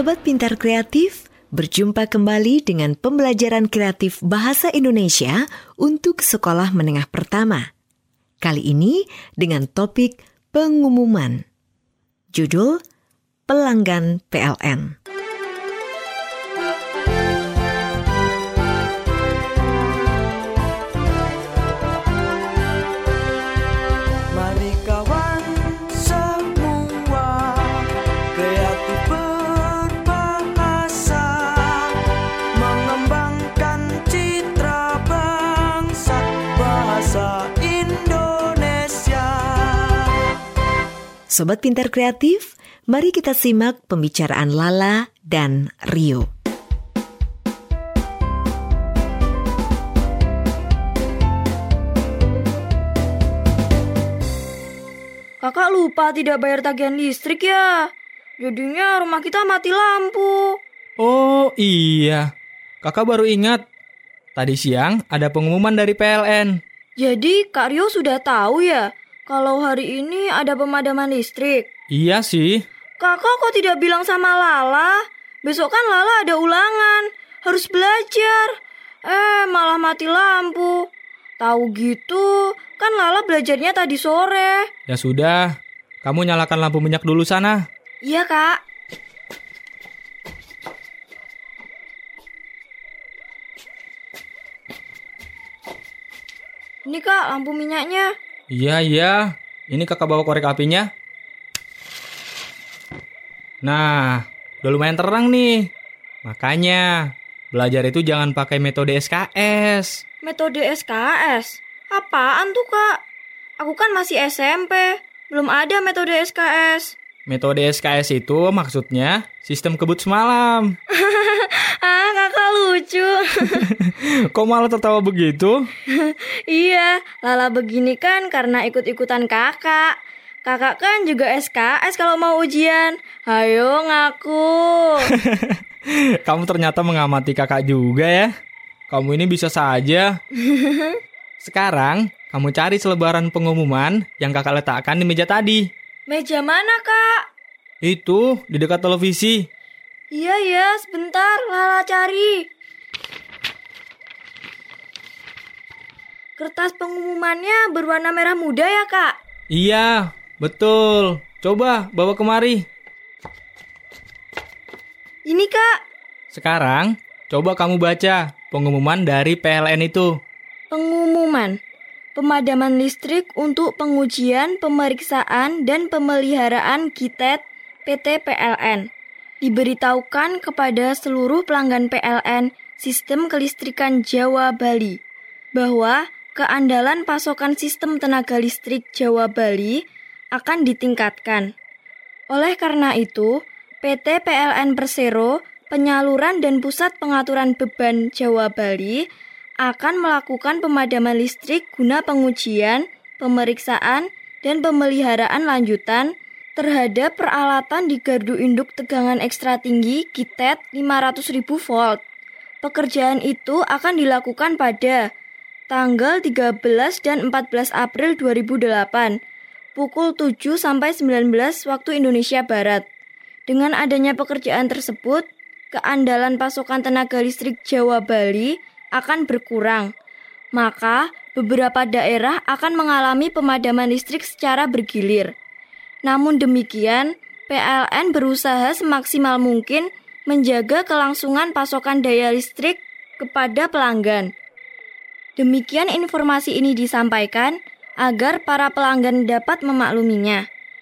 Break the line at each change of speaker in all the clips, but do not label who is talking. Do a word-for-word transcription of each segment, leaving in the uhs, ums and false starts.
Sobat Pintar Kreatif, berjumpa kembali dengan pembelajaran kreatif bahasa Indonesia untuk sekolah menengah pertama. Kali ini dengan topik pengumuman. Judul Pelanggan P L N. Sobat Pintar Kreatif, mari kita simak pembicaraan Lala dan Rio.
Kakak lupa tidak bayar tagihan listrik ya. Jadinya rumah kita mati lampu.
Oh iya, kakak baru ingat. Tadi siang ada pengumuman dari P L N.
Jadi Kak Rio sudah tahu ya kalau hari ini ada pemadaman listrik?
Iya sih.
Kakak kok tidak bilang sama Lala? Besok kan Lala ada ulangan, harus belajar. Eh, malah mati lampu. Tahu gitu, kan Lala belajarnya tadi sore.
Ya sudah, kamu nyalakan lampu minyak dulu sana.
Iya, Kak. Ini Kak, lampu minyaknya.
Iya, iya. Ini kakak bawa korek apinya. Nah, udah lumayan terang nih. Makanya, belajar itu jangan pakai metode S K S.
Metode S K S? Apaan tuh, Kak? Aku kan masih S M P. Belum ada metode S K S.
Metode S K S itu maksudnya sistem kebut semalam.
Ah, kakak lucu.
Kok malah tertawa begitu?
Iya, Lala begini kan karena ikut-ikutan kakak. Kakak kan juga S K S kalau mau ujian. Hayo ngaku.
Kamu ternyata mengamati kakak juga ya. Kamu ini bisa saja. Sekarang, kamu cari selebaran pengumuman yang kakak letakkan di meja tadi.
Meja mana, Kak?
Itu, di dekat televisi.
Iya ya, sebentar, Lala cari. Kertas pengumumannya berwarna merah muda ya, Kak?
Iya, betul. Coba bawa kemari.
Ini, Kak.
Sekarang, coba kamu baca pengumuman dari P L N itu.
Pengumuman. Pemadaman listrik untuk pengujian, pemeriksaan, dan pemeliharaan G T E T P T P L N. Diberitahukan kepada seluruh pelanggan P L N Sistem Kelistrikan Jawa Bali bahwa keandalan pasokan sistem tenaga listrik Jawa Bali akan ditingkatkan. Oleh karena itu, P T P L N Persero, Penyaluran dan Pusat Pengaturan Beban Jawa Bali akan melakukan pemadaman listrik guna pengujian, pemeriksaan, dan pemeliharaan lanjutan terhadap peralatan di gardu induk tegangan ekstra tinggi G T E T lima ratus ribu volt. Pekerjaan itu akan dilakukan pada tanggal tiga belas dan empat belas April dua ribu delapan, pukul tujuh sampai sembilan belas waktu Indonesia Barat. Dengan adanya pekerjaan tersebut, keandalan pasokan tenaga listrik Jawa Bali akan berkurang. Maka, beberapa daerah akan mengalami pemadaman listrik secara bergilir. Namun demikian, P L N berusaha semaksimal mungkin menjaga kelangsungan pasokan daya listrik kepada pelanggan. Demikian informasi ini disampaikan agar para pelanggan dapat memakluminya.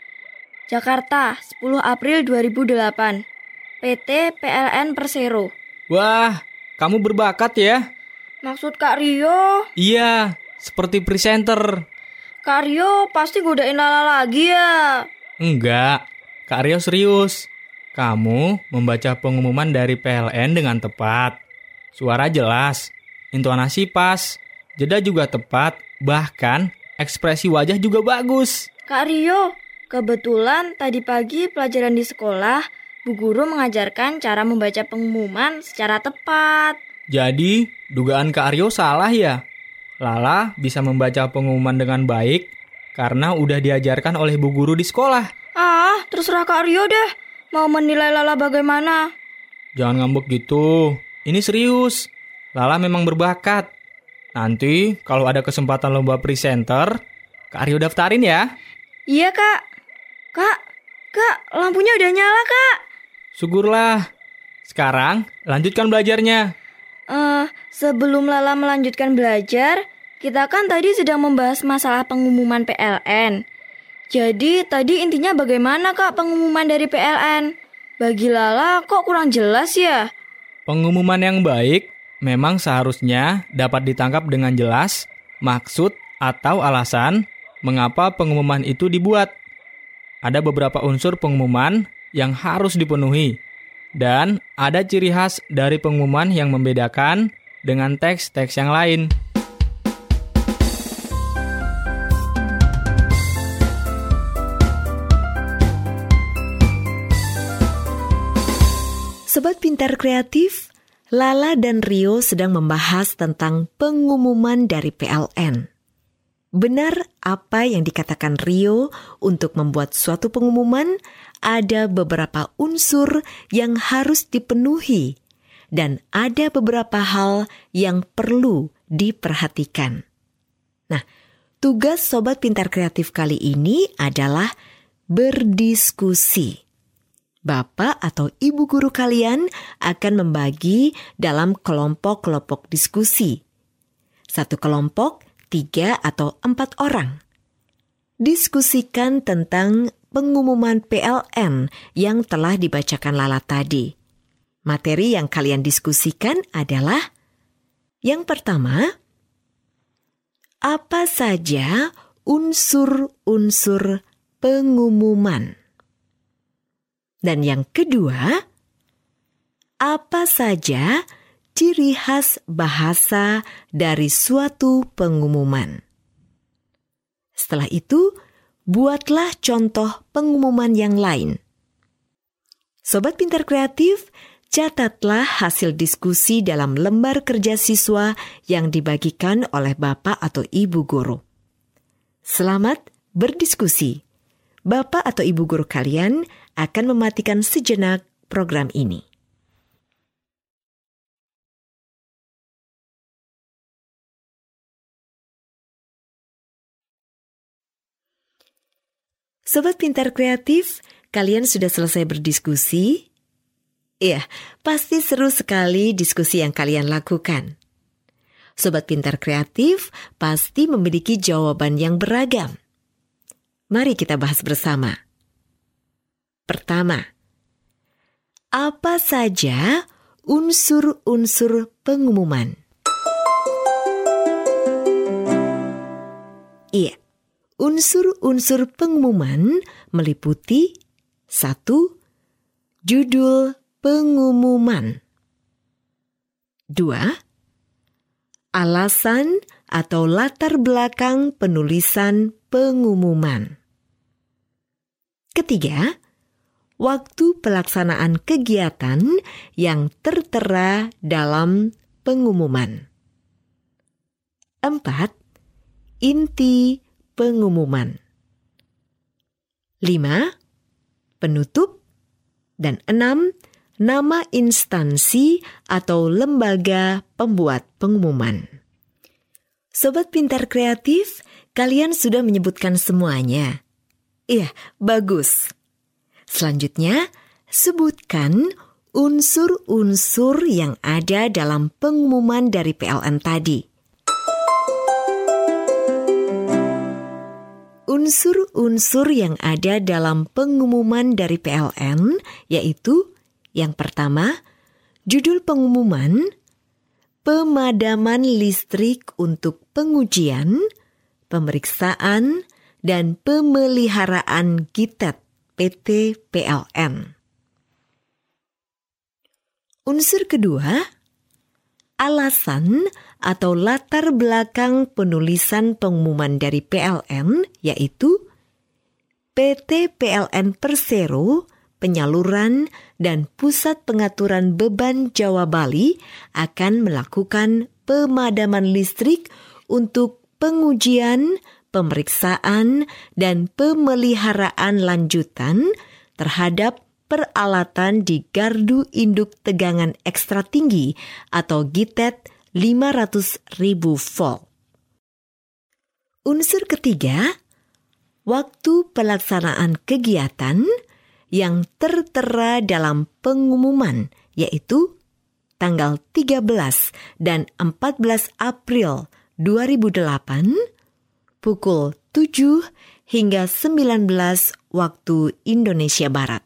Jakarta, sepuluh April dua ribu delapan. P T P L N Persero.
Wah, kamu berbakat ya?
Maksud Kak Rio?
Iya, seperti presenter.
Kak Rio pasti godain Lala lagi ya?
Enggak, Kak Rio serius. Kamu membaca pengumuman dari P L N dengan tepat. Suara jelas, intonasi pas, jeda juga tepat, bahkan ekspresi wajah juga bagus.
Kak Rio, kebetulan tadi pagi pelajaran di sekolah, Bu Guru mengajarkan cara membaca pengumuman secara tepat.
Jadi, dugaan Kak Rio salah ya? Lala bisa membaca pengumuman dengan baik karena udah diajarkan oleh Bu Guru di sekolah.
Ah, terserah Kak Rio deh. mau menilai Lala bagaimana?
Jangan ngambek gitu. Ini serius. Lala memang berbakat. Nanti kalau ada kesempatan lomba presenter, Kak Aryo daftarin ya.
Iya, Kak. Kak, Kak, lampunya udah nyala, Kak.
Syukurlah. Sekarang lanjutkan belajarnya.
Eh, sebelum Lala melanjutkan belajar, kita kan tadi sedang membahas masalah pengumuman P L N. Jadi tadi intinya bagaimana, Kak, pengumuman dari P L N? Bagi Lala kok kurang jelas ya?
Pengumuman yang baik memang seharusnya dapat ditangkap dengan jelas maksud atau alasan mengapa pengumuman itu dibuat. Ada beberapa unsur pengumuman yang harus dipenuhi, dan ada ciri khas dari pengumuman yang membedakan dengan teks-teks yang lain.
Sobat Pintar Kreatif, Lala dan Rio sedang membahas tentang pengumuman dari P L N. Benar apa yang dikatakan Rio, untuk membuat suatu pengumuman ada beberapa unsur yang harus dipenuhi dan ada beberapa hal yang perlu diperhatikan. Nah, tugas Sobat Pintar Kreatif kali ini adalah berdiskusi. Bapak atau ibu guru kalian akan membagi dalam kelompok-kelompok diskusi. Satu kelompok, tiga atau empat orang. Diskusikan tentang pengumuman P L N yang telah dibacakan Lala tadi. Materi yang kalian diskusikan adalah: yang pertama, apa saja unsur-unsur pengumuman? Dan yang kedua, apa saja ciri khas bahasa dari suatu pengumuman? Setelah itu, buatlah contoh pengumuman yang lain. Sobat Pintar Kreatif, catatlah hasil diskusi dalam lembar kerja siswa yang dibagikan oleh Bapak atau Ibu guru. Selamat berdiskusi. Bapak atau Ibu guru kalian akan mematikan sejenak program ini. Sobat Pintar Kreatif, kalian sudah selesai berdiskusi? Iya, pasti seru sekali diskusi yang kalian lakukan. Sobat Pintar Kreatif pasti memiliki jawaban yang beragam. Mari kita bahas bersama. Pertama, apa saja unsur-unsur pengumuman? Iya, unsur-unsur pengumuman meliputi satu. Judul pengumuman. Dua. Alasan atau latar belakang penulisan pengumuman. Ketiga, waktu pelaksanaan kegiatan yang tertera dalam pengumuman. Empat, inti pengumuman. Lima, penutup. Dan enam, nama instansi atau lembaga pembuat pengumuman. Sobat Pintar Kreatif, kalian sudah menyebutkan semuanya. Iya, bagus. Selanjutnya, sebutkan unsur-unsur yang ada dalam pengumuman dari P L N tadi. Unsur-unsur yang ada dalam pengumuman dari P L N yaitu: yang pertama, judul pengumuman, pemadaman listrik untuk pengujian, pemeriksaan, dan pemeliharaan Gitet P T P L N. Unsur kedua, alasan atau latar belakang penulisan pengumuman dari P L N, yaitu P T P L N Persero, Penyaluran dan Pusat Pengaturan Beban Jawa Bali akan melakukan pemadaman listrik untuk pengujian, pemeriksaan, dan pemeliharaan lanjutan terhadap peralatan di gardu induk tegangan ekstra tinggi atau G T E T lima ratus ribu volt. Unsur ketiga, waktu pelaksanaan kegiatan yang tertera dalam pengumuman, yaitu tanggal tiga belas dan empat belas April dua ribu delapan, pukul tujuh hingga sembilan belas waktu Indonesia Barat.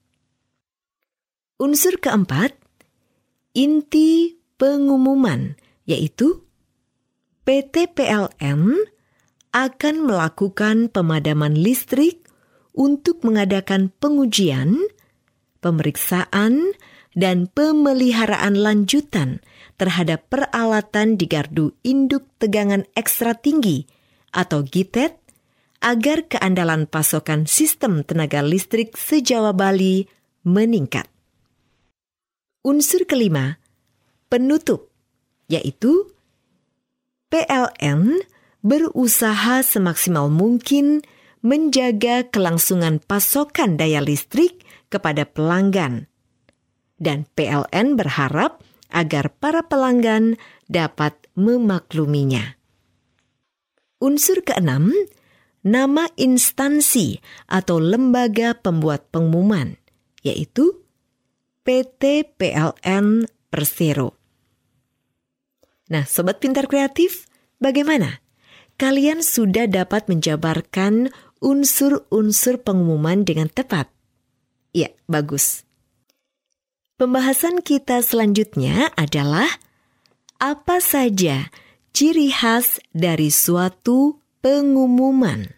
Unsur keempat, inti pengumuman, yaitu P T P L N akan melakukan pemadaman listrik untuk mengadakan pengujian, pemeriksaan, dan pemeliharaan lanjutan terhadap peralatan di gardu induk tegangan ekstra tinggi atau G T E T agar keandalan pasokan sistem tenaga listrik se-Jawa Bali meningkat. Unsur kelima, penutup, yaitu P L N berusaha semaksimal mungkin menjaga kelangsungan pasokan daya listrik kepada pelanggan. Dan P L N berharap agar para pelanggan dapat memakluminya. Unsur keenam, nama instansi atau lembaga pembuat pengumuman, yaitu P T P L N Persero. Nah, Sobat Pintar Kreatif, bagaimana? Kalian sudah dapat menjabarkan unsur-unsur pengumuman dengan tepat? Ya, bagus. Pembahasan kita selanjutnya adalah apa saja ciri khas dari suatu pengumuman.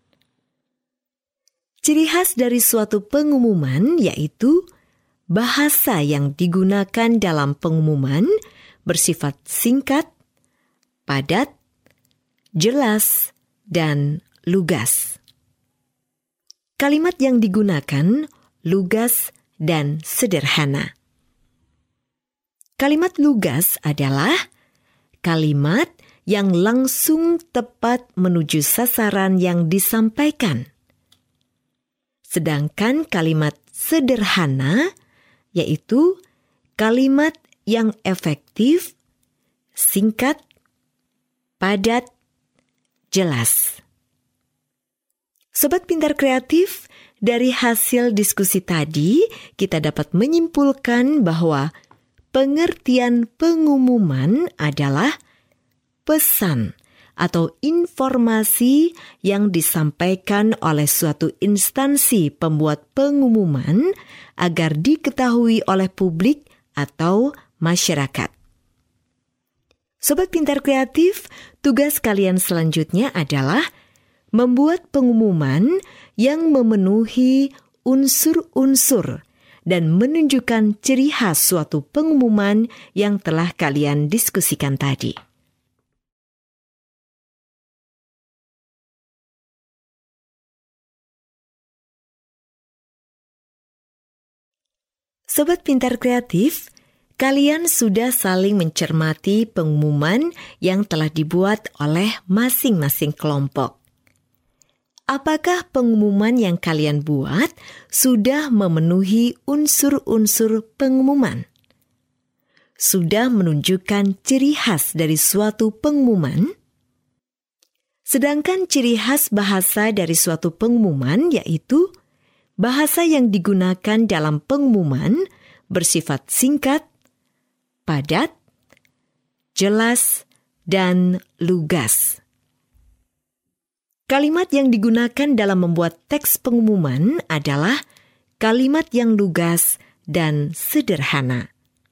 Ciri khas dari suatu pengumuman yaitu bahasa yang digunakan dalam pengumuman bersifat singkat, padat, jelas, dan lugas. Kalimat yang digunakan lugas dan sederhana. Kalimat lugas adalah kalimat yang langsung tepat menuju sasaran yang disampaikan. Sedangkan kalimat sederhana yaitu kalimat yang efektif, singkat, padat, jelas. Sobat Pintar Kreatif, dari hasil diskusi tadi kita dapat menyimpulkan bahwa pengertian pengumuman adalah pesan atau informasi yang disampaikan oleh suatu instansi pembuat pengumuman agar diketahui oleh publik atau masyarakat. Sobat Pintar Kreatif, tugas kalian selanjutnya adalah membuat pengumuman yang memenuhi unsur-unsur dan menunjukkan ciri khas suatu pengumuman yang telah kalian diskusikan tadi. Sobat Pintar Kreatif, kalian sudah saling mencermati pengumuman yang telah dibuat oleh masing-masing kelompok. Apakah pengumuman yang kalian buat sudah memenuhi unsur-unsur pengumuman? Sudah menunjukkan ciri khas dari suatu pengumuman? Sedangkan ciri khas bahasa dari suatu pengumuman yaitu bahasa yang digunakan dalam pengumuman bersifat singkat, padat, jelas, dan lugas. Kalimat yang digunakan dalam membuat teks pengumuman adalah kalimat yang lugas dan sederhana.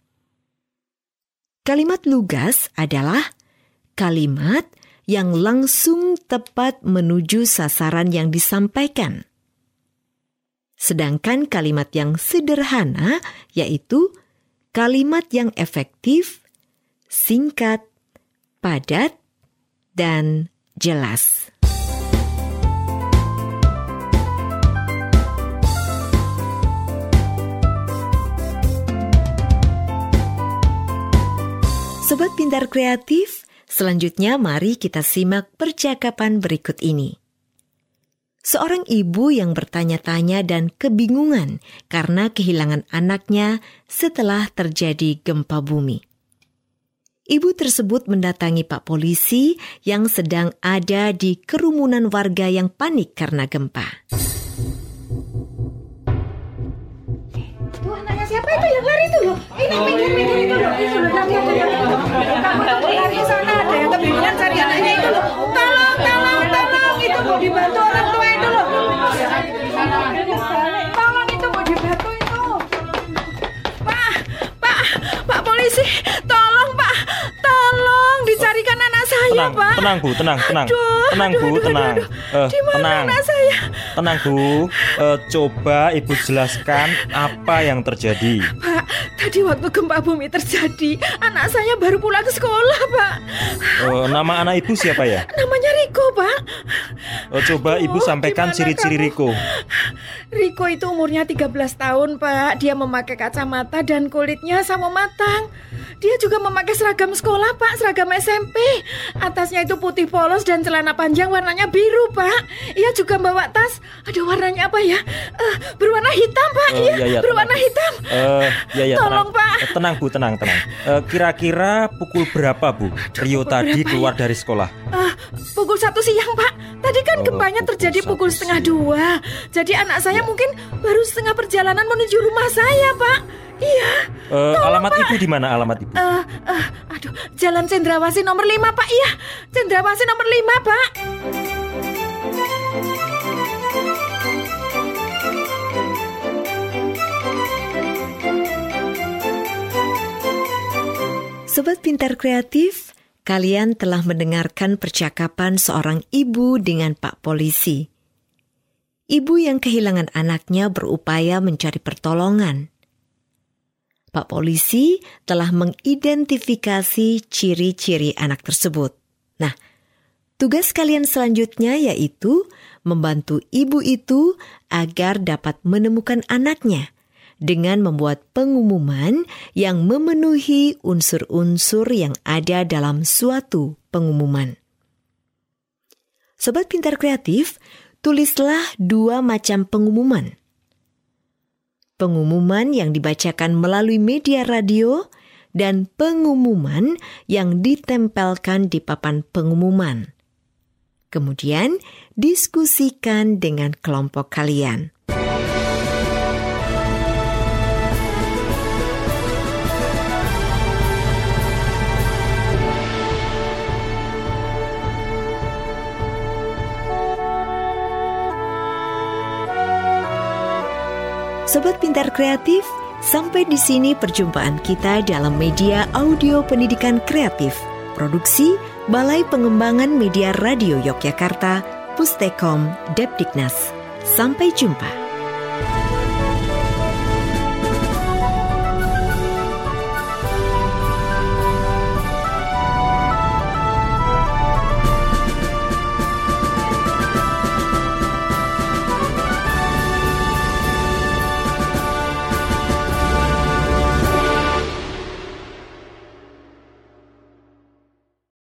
Kalimat lugas adalah kalimat yang langsung tepat menuju sasaran yang disampaikan. Sedangkan kalimat yang sederhana yaitu kalimat yang efektif, singkat, padat, dan jelas. Sobat Pintar Kreatif, selanjutnya mari kita simak percakapan berikut ini. Seorang ibu yang bertanya-tanya dan kebingungan karena kehilangan anaknya setelah terjadi gempa bumi. Ibu tersebut mendatangi Pak Polisi yang sedang ada di kerumunan warga yang panik karena gempa.
Tuh, anaknya siapa itu yang lari itu loh? Ini pinggir-pinggir itu loh. Itu loh, kamu lari ke sana, ada yang kebingungan cari anaknya itu loh. Tolong, tolong, tolong, itu mau dibantu orang tua itu loh. Tolong, itu mau dibantu itu. Pak, Pak, Pak Polisi, tolong Pak, tolong dicarikan anak saya,
tenang,
Pak.
Tenang Bu, tenang, tenang.
Aduh,
tenang
aduh,
Bu,
aduh,
tenang.
aduh, aduh.
Uh,
Di mana
tenang.
anak saya?
Tenang Bu, uh, coba Ibu jelaskan apa yang terjadi.
Pak, tadi waktu gempa bumi terjadi, anak saya baru pulang ke sekolah, Pak.
Uh, nama anak Ibu siapa ya?
Namanya Riko, Pak.
Uh, coba Ibu
Aduh,
sampaikan
gimana
ciri-ciri
kamu?
Riko.
Riko itu umurnya tiga belas tahun, Pak. Dia memakai kacamata dan kulitnya sama matang. Dia juga memakai seragam sekolah, Pak, seragam S M P. Atasnya itu putih polos dan celana panjang warnanya biru, Pak. Ia juga bawa tas. Aduh, warnanya apa ya? Uh, berwarna hitam, Pak.
Uh,
iya,
iya, iya,
berwarna
tenang.
hitam.
Uh, ya, ya,
Tolong,
tenang.
Pak.
Uh, tenang Bu, tenang, tenang. Uh, kira-kira pukul berapa Bu Rio
pukul
tadi
berapa
keluar
ya?
dari sekolah?
Uh, pukul satu siang, Pak. Tadi kan
Oh,
gempanya
pukul
terjadi
satu
pukul setengah
siang.
dua. Jadi anak saya
Ya.
mungkin baru setengah perjalanan menuju rumah saya, Pak. Iya.
Uh,
Tolong,
alamat
Pak.
Ibu di mana alamat Ibu?
Uh, uh, aduh, Jalan Cendrawasih nomor lima, Pak. Iya, Cendrawasih nomor lima, Pak.
Sobat Pintar Kreatif, kalian telah mendengarkan percakapan seorang ibu dengan Pak Polisi. Ibu yang kehilangan anaknya berupaya mencari pertolongan. Pak Polisi telah mengidentifikasi ciri-ciri anak tersebut. Nah, tugas kalian selanjutnya yaitu membantu ibu itu agar dapat menemukan anaknya dengan membuat pengumuman yang memenuhi unsur-unsur yang ada dalam suatu pengumuman. Sobat Pintar Kreatif, tulislah dua macam pengumuman. Pengumuman yang dibacakan melalui media radio dan pengumuman yang ditempelkan di papan pengumuman. Kemudian, diskusikan dengan kelompok kalian. Sobat Pintar Kreatif, sampai di sini perjumpaan kita dalam media audio pendidikan kreatif. Produksi Balai Pengembangan Media Radio Yogyakarta, Pustekom, Depdiknas. Sampai jumpa.